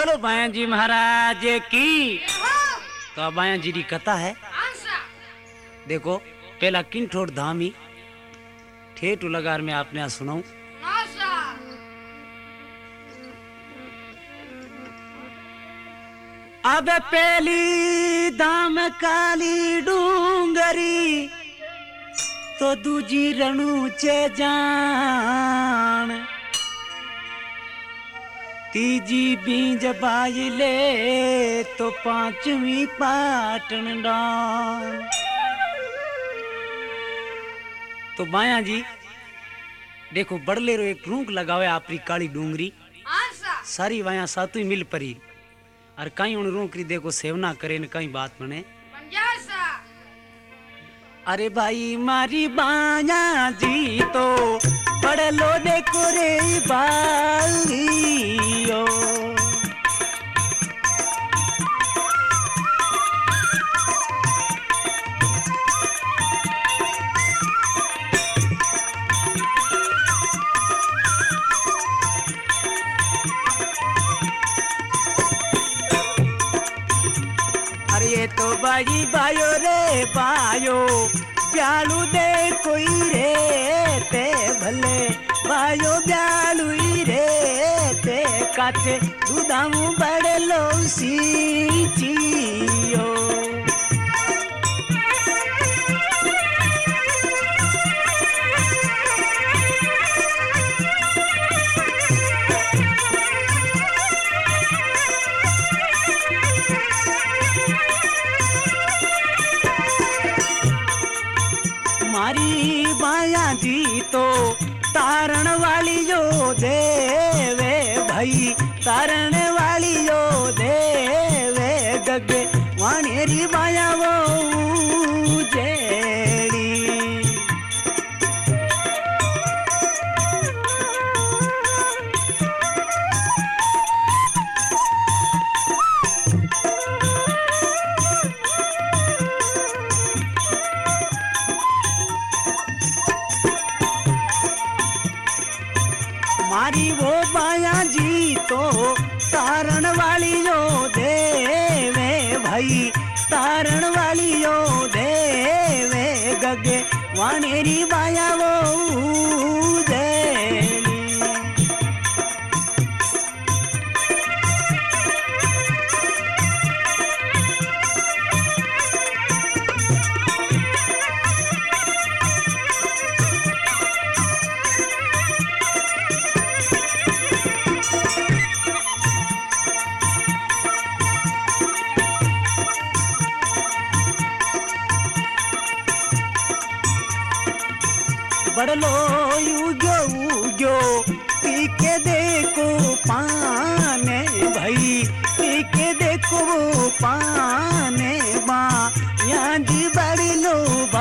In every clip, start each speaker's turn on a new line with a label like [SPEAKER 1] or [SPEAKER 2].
[SPEAKER 1] बोलो बाया जी महाराज की। तो बाया जी की कथा है। देखो पहला किंठोर धामी ठेठ लगार में आपने यहाँ सुनाऊं। अब पहली धाम काली डूंगरी तो दूजी रणूचे जान, तीजी बींज बाजले तो पांचवी पाटन डान। तो बाया जी देखो बड़ले रो एक रूंक लगावे आपरी काली डूंगरी सारी वाया सातु मिल परी और कहीं उन रूंकरी देखो सेवना करे न कहीं बात बने। अरे भाई मारी बाया जी तो बड़े लो देखो रे बालियो, अरे तो बाई बायो रे बायो ब्यालू दे कोई रे ते भले बायो ब्यालू रे ते काचे दूधामू बड़े लो सीचियो। मारी बाया जी तो तारण वाली जो देवे भाई तारण वाली जो देवे गगे वाणेरी बाया वो जेड़ी। मारी वो बाया जी तो तारण वाली जो देवे भाई तारण वाली जो देवे गगे वाणेरी बाया वो देली। बड़लो उग्यो उग्यो पीके देखो पाने भाई पीके देखो पाने बा यहाँ जी बड़ी लो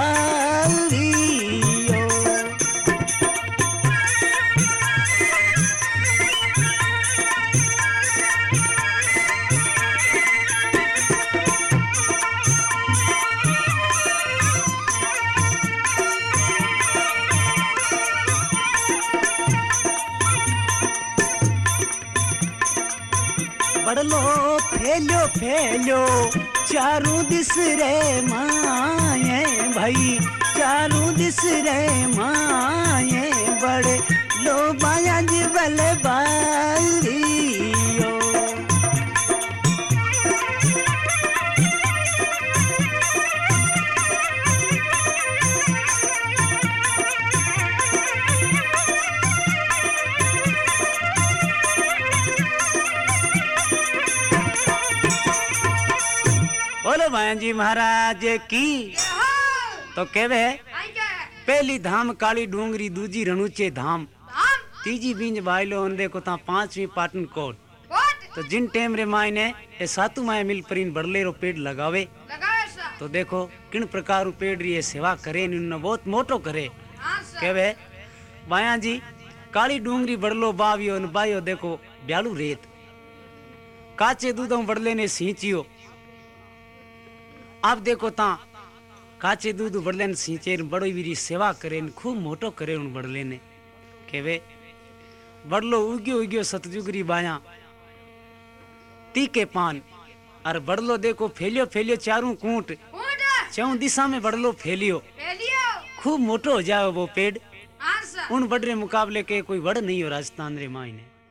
[SPEAKER 1] बालियो। बड़लो फैलो फैलो चारों दिस रे माये भाई चारों दिस रे माये बड़े लो बाया जी बले बालियो। बोलो बाया जी महाराज की। तो केवे पहली धाम काली डूंगरी दूजी रणूचे धाम तीजी बींज बाइलो अंदे को ता पांचवी पाटन कोट। तो जिन टेम रे मायने ये सातु माय मिल परिन बड़ले रो पेड़ लगावे तो देखो किन प्रकार पेड़ री सेवा करे न बहुत मोटो करे। केवे बाया जी काली डूंगरी बड़लो बावियो न बायो देखो ब्यालू रेत काचे दूधों बड़ले ने सींचियो। आप देखो ता काचे दूध बड़ले ने सींचे बड़ो वीरी सेवा करे खूब मोटो करे उन बड़ले ने केवे बड़लो उग्यो उग्यो सतजुगरी बाया तीखे पान और बड़लो देखो फैलियो फैलियो चारों कूट चौं दिशा में बड़लो फैलियो खूब मोटो हो जाओ वो पेड़ उन बड़े मुकाबले के कोई वड़ नहीं हो राजस्थान रे मायने।